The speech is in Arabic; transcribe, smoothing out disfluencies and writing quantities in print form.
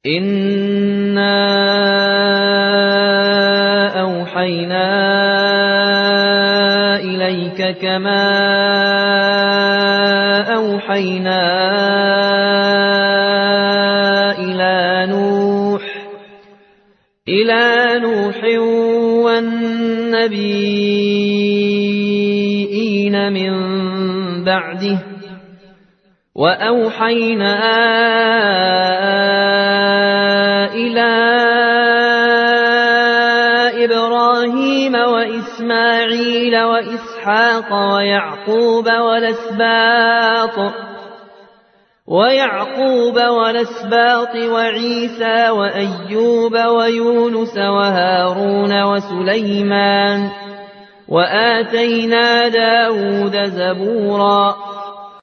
إِنَّا أَوْحَيْنَا إِلَيْكَ كَمَا أَوْحَيْنَا إِلَىٰ نُوحٍ وَالنَّبِيِّينَ مِن بَعْدِهِ ۚ وَأَوْحَيْنَا إِلَىٰ إِبْرَاهِيمَ وَإِسْمَاعِيلَ وَإِسْحَاقَ وَيَعْقُوبَ وَالْأَسْبَاطِ وَعِيسَىٰ وَأَيُّوبَ وَيُونُسَ وَهَارُونَ وَسُلَيْمَانَ ۖ وَآتَيْنَا دَاوُودَ زَبُورًا